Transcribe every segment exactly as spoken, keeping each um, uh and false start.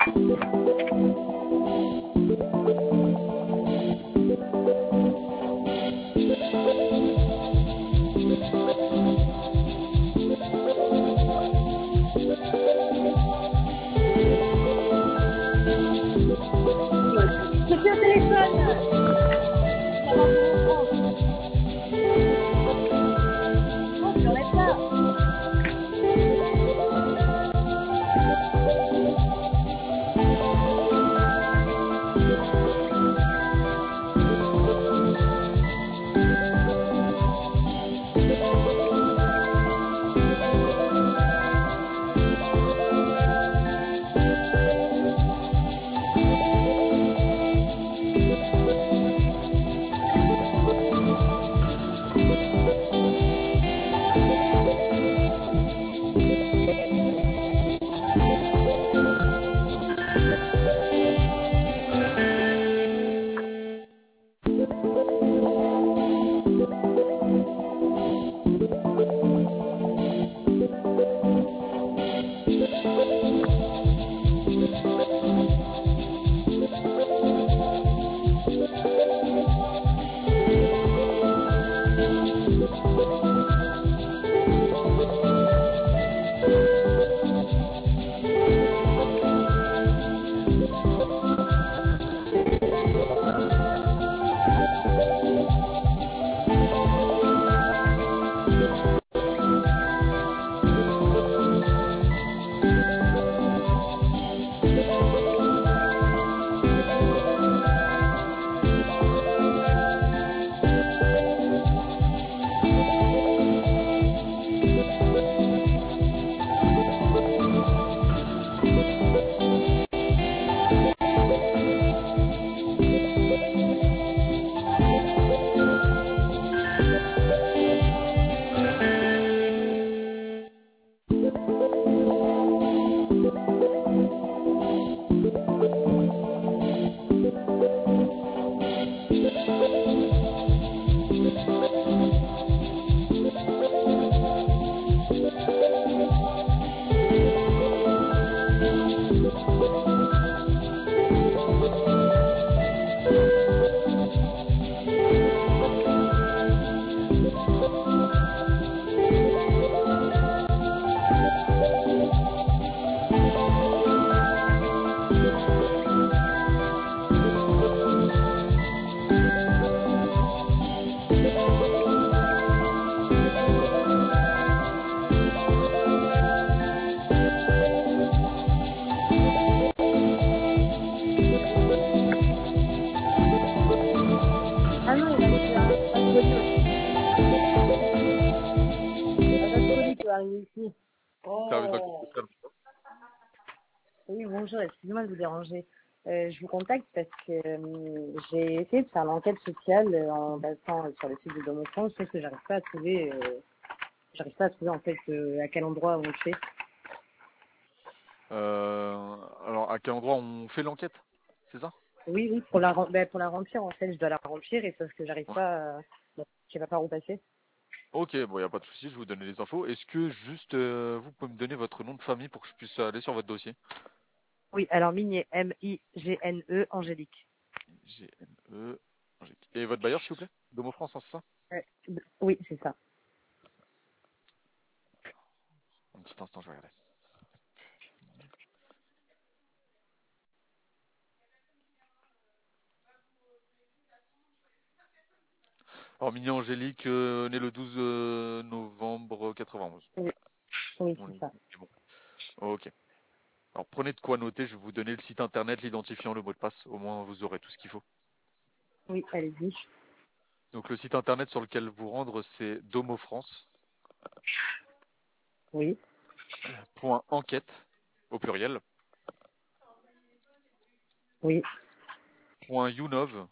Je suis au téléphone. Ça va pour France. Non, je l'enlève pas. Ah non, il va arriver là. Pas de folie, ouais. Pas de folie, tu vas arriver ici. Permettez-moi Oh. de- Oui, bonjour, excusez-moi de vous déranger. Euh, je vous contacte parce que euh, j'ai essayé de faire l'enquête sociale euh, en passant euh, sur le site de Domo France, sauf que j'arrive pas à trouver, euh, j'arrive pas à trouver en fait euh, à quel endroit on le fait. Euh, alors, à quel endroit on fait l'enquête? C'est ça? Oui, oui, pour la, rem- ben, pour la remplir en fait, je dois la remplir et sauf que j'arrive Ouais. pas, à... bon, je sais pas par où passer. Ok, bon, il n'y a pas de souci, je vais vous donner les infos. Est-ce que juste euh, vous pouvez me donner votre nom de famille pour que je puisse aller sur votre dossier? Oui, alors Migné, M I G N E, Angélique. G N E. Et votre bailleur, s'il vous plaît? Domo France, hein, c'est ça? Euh, oui, c'est ça. Un petit instant, je vais regarder. Alors, Mignon Angélique, euh, né le douze euh, novembre quatre-vingt-onze. Oui, oui, On c'est est ça. c'est bon. Ok. Alors, prenez de quoi noter, je vais vous donner le site internet, l'identifiant, le mot de passe. Au moins, vous aurez tout ce qu'il faut. Oui, allez-y. Donc, le site internet sur lequel vous rendre, c'est domofrance Oui, point enquête au pluriel, oui, point younov.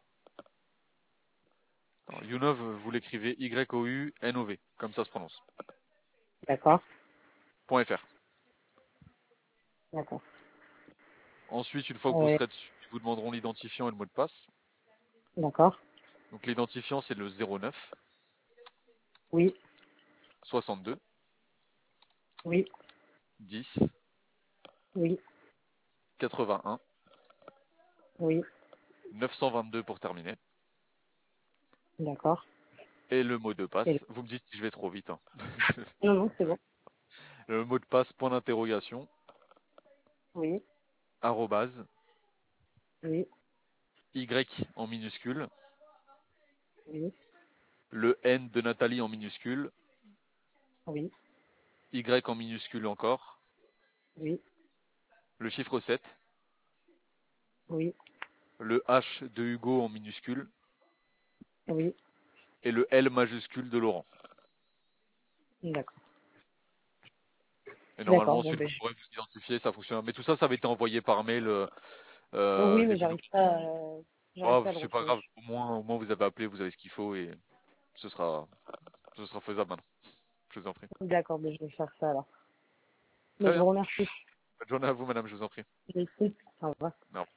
Alors, younov, vous l'écrivez Y O U N O V, comme ça se prononce. d'accord, Point .fr. d'accord. Ensuite, une fois que vous Euh, serez dessus, ils vous demanderont l'identifiant et le mot de passe. d'accord, Donc, l'identifiant, c'est le zéro neuf oui, soixante-deux oui, dix oui, quatre-vingt-un, Oui, neuf cent vingt-deux pour terminer. d'accord. Et le mot de Et... passe, vous me dites si je vais trop vite, hein. Non, non, c'est bon. Le mot de passe, point d'interrogation, Oui, arrobase, oui, Y en minuscule, oui, le N de Nathalie en minuscule, oui, Y en minuscule encore, oui, le chiffre sept, oui, le H de Hugo en minuscule oui, et le L majuscule de Laurent. d'accord. Et normalement, D'accord, bon, ensuite, ben, vous je... pourrez vous identifier, ça fonctionne. Mais tout ça, ça avait été envoyé par mail, euh, Oh, euh, oui, mais début j'arrive novembre. pas, euh, j'arrive Oh, pas à le c'est pas retrouver. grave, au moins, au moins vous avez appelé, vous avez ce qu'il faut et ce sera, ce sera faisable maintenant. Je vous en prie. D'accord, ben, je vais faire ça alors. Très Mais je bien. vous remercie. Bonne journée à vous, madame, je vous en prie. Merci. Au revoir. Au revoir.